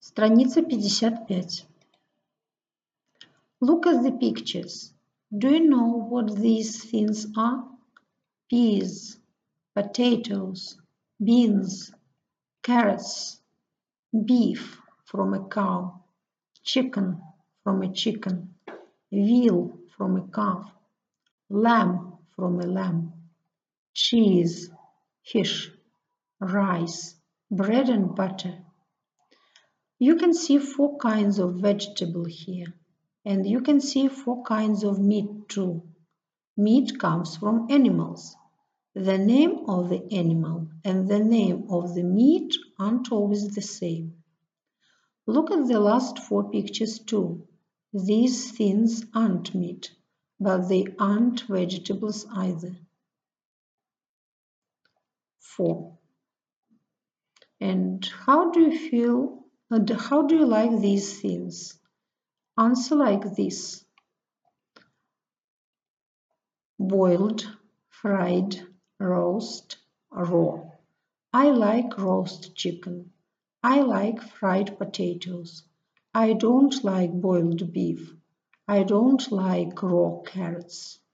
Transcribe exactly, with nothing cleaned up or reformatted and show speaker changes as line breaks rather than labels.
Страница пятьдесят пять. Look at the pictures. Do you know what these things are? Peas, potatoes, beans, carrots, beef from a cow, chicken from a chicken, veal from a calf, lamb from a lamb, cheese, fish, rice, bread and butter. You can see four kinds of vegetable here, and you can see four kinds of meat too. Meat comes from animals. The name of the animal and the name of the meat aren't always the same. Look at the last four pictures too. These things aren't meat, but they aren't vegetables either. Four. And how do you feel, and how do you like these things? Answer like this. Boiled, fried, roast, raw. I like roast chicken. I like fried potatoes. I don't like boiled beef. I don't like raw carrots.